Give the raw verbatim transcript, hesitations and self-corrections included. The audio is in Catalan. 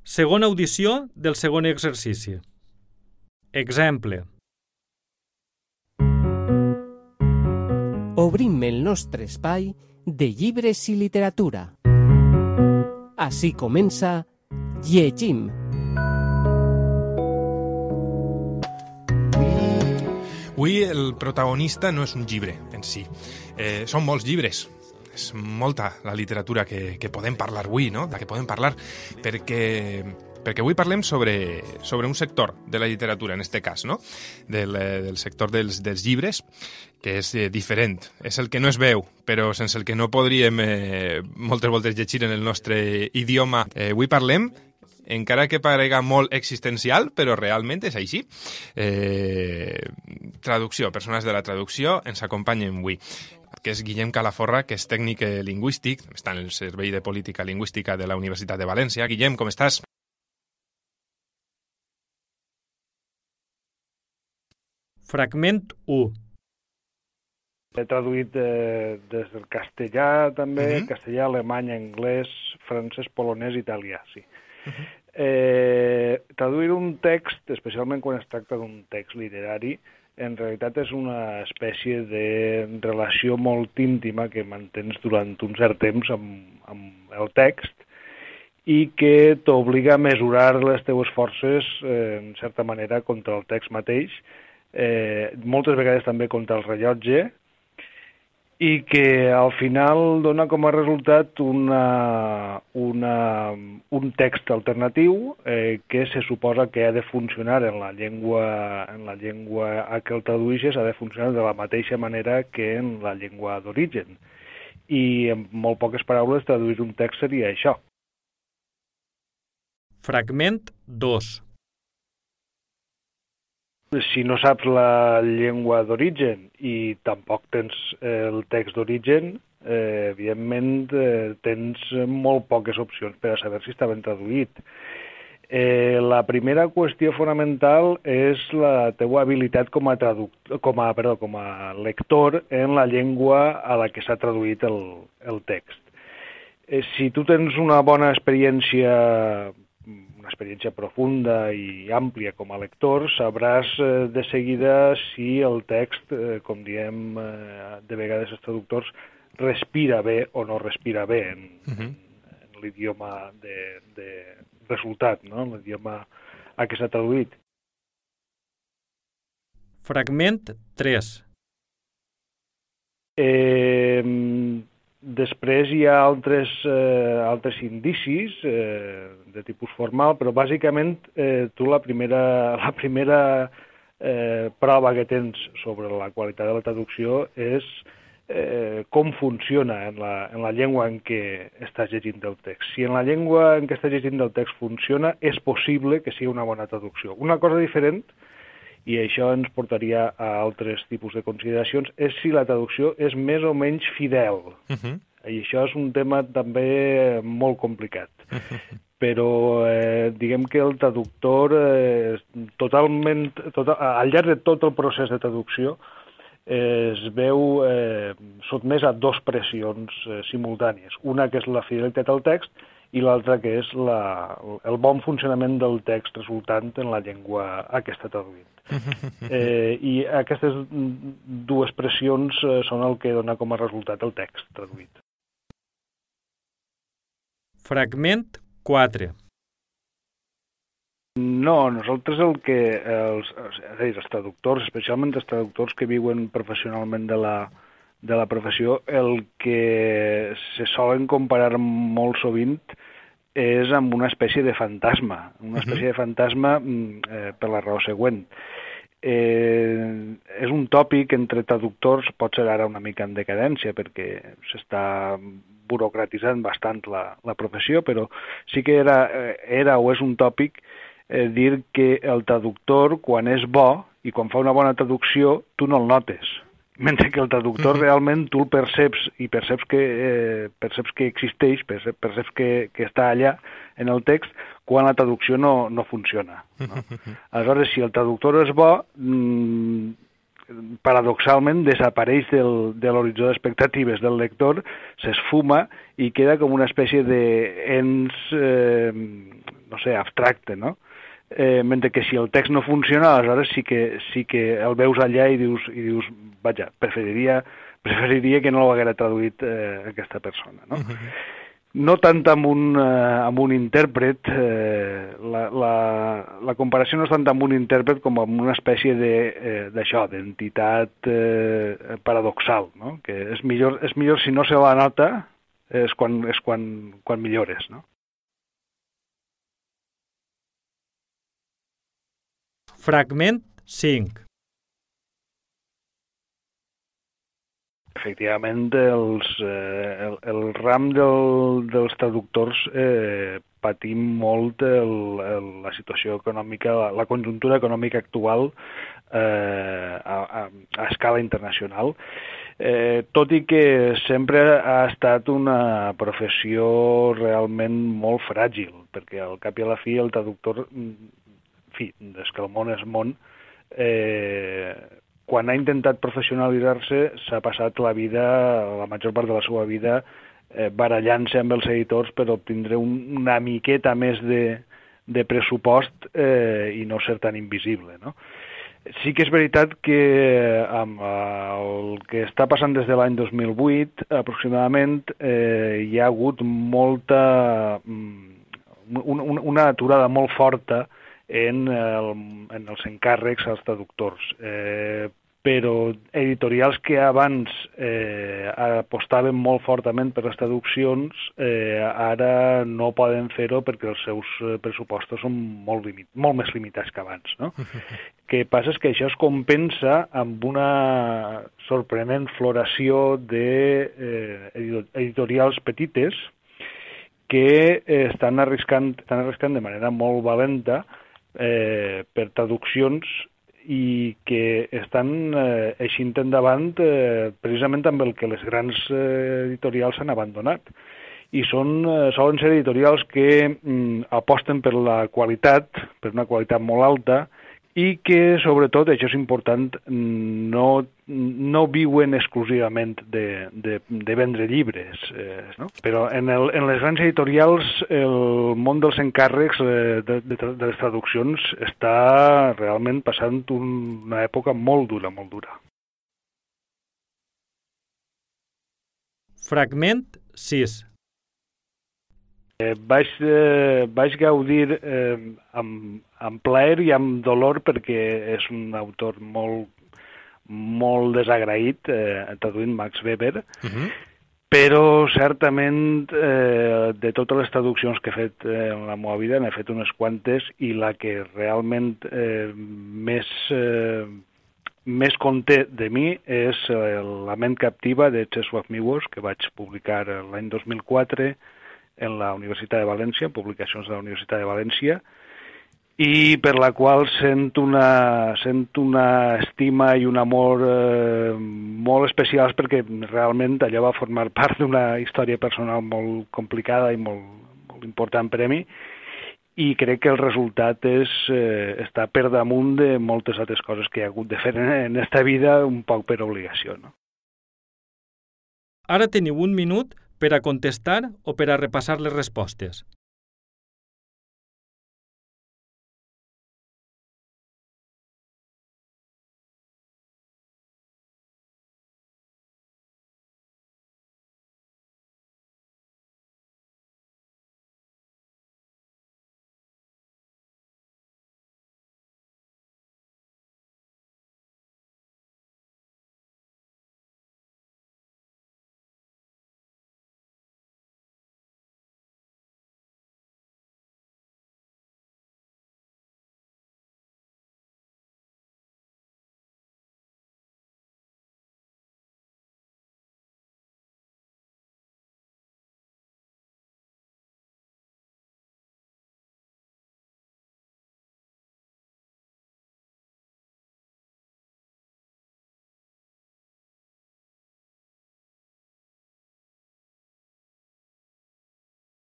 Segona audició del segon exercici. Exemple. Obrim el nostre espai de llibres i literatura. Així comença Llegim. Avui el protagonista no és un llibre en si, eh, són molts llibres. És molta la literatura que, que podem parlar avui, no? De què podem parlar, perquè, perquè avui parlem sobre, sobre un sector de la literatura, en este cas, no? Del, del sector dels, dels llibres, que és eh, diferent. És el que no es veu, però sense el que no podríem eh, moltes voltes llegir en el nostre idioma. Eh, avui parlem, encara que parega molt existencial, però realment és així. Eh, traducció, persones de la traducció ens acompanyen avui, que és Guillem Calaforra, que és tècnic lingüístic, està en el Servei de Política Lingüística de la Universitat de València. Guillem, com estàs? Fragment u. He traduït eh, des del castellà, també, uh -huh. castellà, alemany, anglès, francès, polonès, italià, sí. Uh -huh. eh, traduir un text, especialment quan es tracta d'un text literari, en realitat és una espècie de relació molt íntima que mantens durant un cert temps amb, amb el text i que t'obliga a mesurar les teues forces, eh, en certa manera, contra el text mateix, eh, moltes vegades també contra el rellotge, i que al final dona com a resultat una, una, un text alternatiu eh, que se suposa que ha de funcionar en la llengua, en la llengua a què el tradueixes, ha de funcionar de la mateixa manera que en la llengua d'origen. I en molt poques paraules, traduir un text seria això. Fragment dos. Si no saps la llengua d'origen i tampoc tens el text d'origen, eh, evidentment eh, tens molt poques opcions per a saber si està ben traduït. Eh, la primera qüestió fonamental és la teua habilitat com a, traductor, com a, perdó, com a lector en la llengua a la que s'ha traduït el, el text. Eh, si tu tens una bona experiència una experiència profunda i àmplia com a lector, sabràs eh, de seguida si el text, eh, com diem eh, de vegades els traductors, respira bé o no respira bé en, uh-huh. en, en l'idioma de, de resultat, no? En l'idioma a què s'ha traduït. Fragment tres. Eh, Després hi ha altres, eh, altres indicis eh, de tipus formal, però bàsicament eh, tu la primera, la primera eh, prova que tens sobre la qualitat de la traducció és eh, com funciona en la, en la llengua en què estàs llegint el text. Si en la llengua en què estàs llegint el text funciona, és possible que sigui una bona traducció. Una cosa diferent, i això ens portaria a altres tipus de consideracions, és si la traducció és més o menys fidel. Uh-huh. I això és un tema també molt complicat. Uh-huh. Però eh, diguem que el traductor, eh, totalment, tot, al llarg de tot el procés de traducció, eh, es veu eh, sotmès a dos pressions eh, simultànies. Una que és la fidelitat al text i l'altra que és la, el bon funcionament del text resultant en la llengua a què està traduït. Eh, I aquestes dues pressions eh, són el que dona com a resultat el text traduït. Fragment quatre. No, nosaltres el que els, els, els traductors, especialment els traductors que viuen professionalment de la, de la professió, el que se solen comparar molt sovint és amb una espècie de fantasma, una espècie de fantasma eh, per la raó següent. Eh, és un tòpic entre traductors, pot ser ara una mica en decadència perquè s'està burocratitzant bastant la, la professió, però sí que era, era o és un tòpic eh, dir que el traductor, quan és bo i quan fa una bona traducció, tu no el notes. Mentre que el traductor uh-huh. realment tu el perceps i perceps que, eh, perceps que existeix, perceps, perceps que, que està allà en el text, quan la traducció no, no funciona. No? Uh-huh. Aleshores, si el traductor és bo, mmm, paradoxalment desapareix del, de l'horitzó d'expectatives del lector, s'esfuma i queda com una espècie d'ens, eh, no no sé, abstracte, no? Eh, mentre que si el text no funciona, aleshores sí que, sí que el veus allà i dius, i dius vaja, preferiria, preferiria que no ho haguera traduït eh, aquesta persona, no? Uh-huh. No tant amb un, eh, amb un intèrpret, eh, la, la, la comparació no és tant amb un intèrpret com amb una espècie de, eh, d'això, d'entitat eh, paradoxal, no? Que és millor, és millor si no se la nota, és quan, és quan, quan millores, no? Fragment cinc. Efectivament, els, eh, el, el ram del, dels traductors eh, patim molt el, el, la situació econòmica, la, la conjuntura econòmica actual eh, a, a, a escala internacional, eh, tot i que sempre ha estat una professió realment molt fràgil, perquè al cap i a la fi el traductor, en fi, des que el món és món, eh, quan ha intentat professionalitzar-se s'ha passat la vida, la major part de la seva vida, eh, barallant-se amb els editors per obtindre un, una miqueta més de, de pressupost eh, i no ser tan invisible, no? Sí que és veritat que amb el que està passant des de l'any dos mil vuit, aproximadament, eh, hi ha hagut molta, una, una aturada molt forta en, el, en els encàrrecs als traductors. Eh, però editorials que abans eh, apostaven molt fortament per les traduccions, eh, ara no poden fer-ho perquè els seus pressupostos són molt, limit, molt més limitats que abans, no? Que passa és que això es compensa amb una sorprenent floració d'editorials eh, petites que eh, estan arriscant, estan arriscant de manera molt valenta eh, per traduccions i que estan eh, eixint endavant eh, precisament amb el que les grans eh, editorials han abandonat. I són, eh, solen ser editorials que mm, aposten per la qualitat, per una qualitat molt alta, i que, sobretot, això és important, no, no viuen exclusivament de, de, de vendre llibres, eh, no? Però en, el, en les grans editorials el món dels encàrrecs eh, de, de, de les traduccions està realment passant una època molt dura, molt dura. Fragment sis. Eh, vaig, eh, vaig gaudir eh, amb, amb plaer i amb dolor perquè és un autor molt, molt desagraït, eh, traduint Max Weber, uh-huh. Però certament eh, de totes les traduccions que he fet eh, en la meva vida n'he fet unes quantes i la que realment eh, més, eh, més conté de mi és eh, La ment captiva de Czesław Miłosz, que vaig publicar l'any dos mil quatre en la Universitat de València, publicacions de la Universitat de València, i per la qual sent una, sent una estima i un amor eh, molt especials perquè realment allò va formar part d'una història personal molt complicada i molt, molt important per a mi, i crec que el resultat és eh, estar per damunt de moltes altres coses que he hagut de fer en esta vida un poc per obligació, no? Ara teniu un minut per a contestar o per a repassar les respostes.